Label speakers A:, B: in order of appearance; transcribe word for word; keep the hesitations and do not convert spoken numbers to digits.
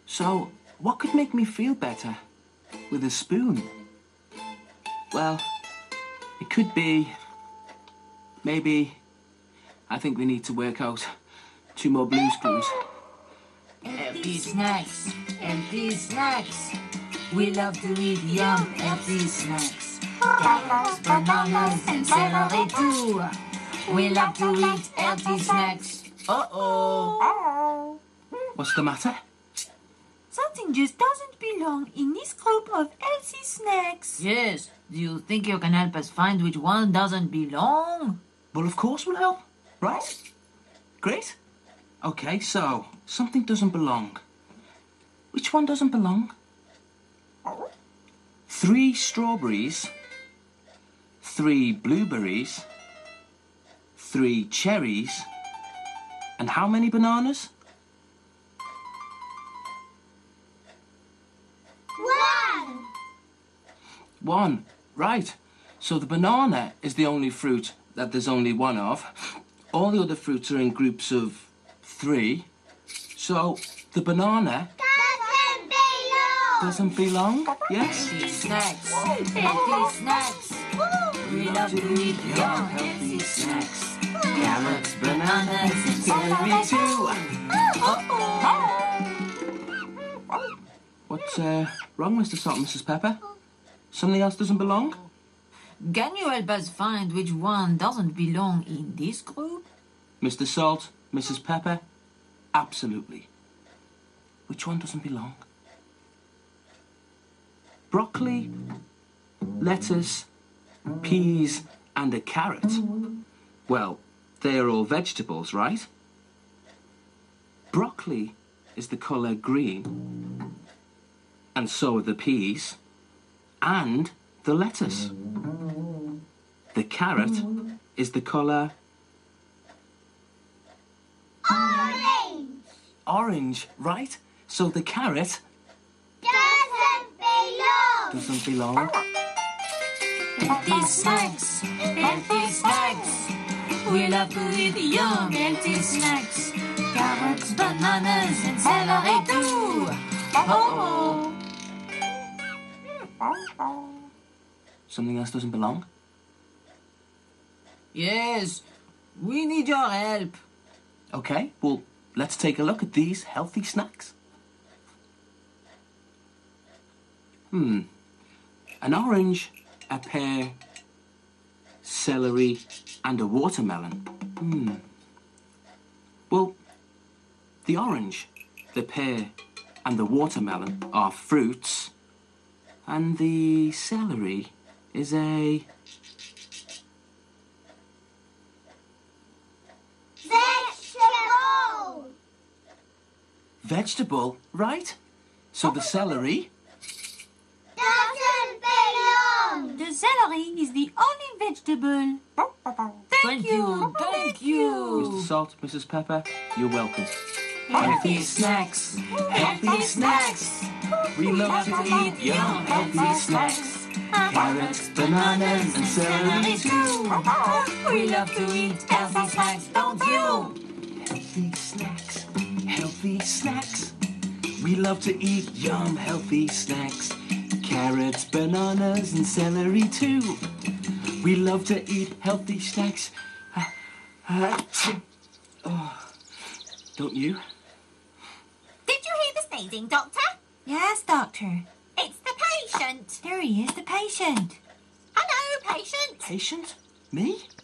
A: So, what could make me feel better? With a spoon? Well, it could be... Maybe... I think we need to work out two more blue screws.
B: Healthy snacks, healthy snacks. We love to eat yum, healthy snacks. Carrots, bananas, and celery too. We love to eat healthy snacks.
A: Uh-oh. What's the matter?
C: Something just doesn't belong in this group of healthy snacks.
B: Yes, do you think you can help us find which one doesn't belong?
A: Well, of course we'll help, right? Great. Okay, so, something doesn't belong. Which one doesn't belong? Three strawberries, three blueberries, three cherries, and how many bananas?
D: One!
A: One, right. So the banana is the only fruit that there's only one of. All the other fruits are in groups of three. So the banana
D: Doesn't belong!
A: doesn't belong, yes?
B: Healthy snacks, healthy snacks. We love to eat yum, healthy snacks. Carrots, bananas, and celery too.
A: What's uh, wrong, Mister Salt and Missus Pepper? Something else doesn't belong?
B: Can you help us find which one doesn't belong in this group?
A: Mister Salt, Missus Pepper, absolutely. Which one doesn't belong? Broccoli, lettuce, peas, and a carrot. Well, they are all vegetables, right? Broccoli is the colour green, and so are the peas, and the lettuce. The carrot is the colour...
D: Orange!
A: orange, right? So the carrot
D: Doesn't belong!
A: doesn't belong.
B: Healthy snacks, healthy snacks. We love to eat yum, healthy snacks. Carrots, bananas, and celery too. Oh,
A: Something else doesn't belong?
B: yes, we need your help.
A: Okay, well, let's take a look at these healthy snacks. Hmm. An orange, a pear, celery, and a watermelon. Hmm. Well, the orange, the pear, and the watermelon are fruits, and the celery is a...
D: Vegetable!
A: vegetable, right? So the celery...
D: Doesn't belong!
C: The celery is the only vegetable. Thank, you.
B: Thank you.
A: Mister Salt, Missus Pepper, you're welcome.
B: Healthy snacks, healthy snacks. We love to eat yum, healthy snacks. Carrots, bananas, and celery too. We love to eat healthy snacks, don't you?
A: Healthy snacks, healthy snacks. We love to eat yum, healthy snacks. Carrots, bananas, and celery too. We love to eat healthy snacks. Oh, don't you?
D: Did you hear the sneezing, Doctor?
C: Yes, Doctor.
D: It's the patient.
C: There he is, the patient.
D: Hello, patient.
A: Patient? Me?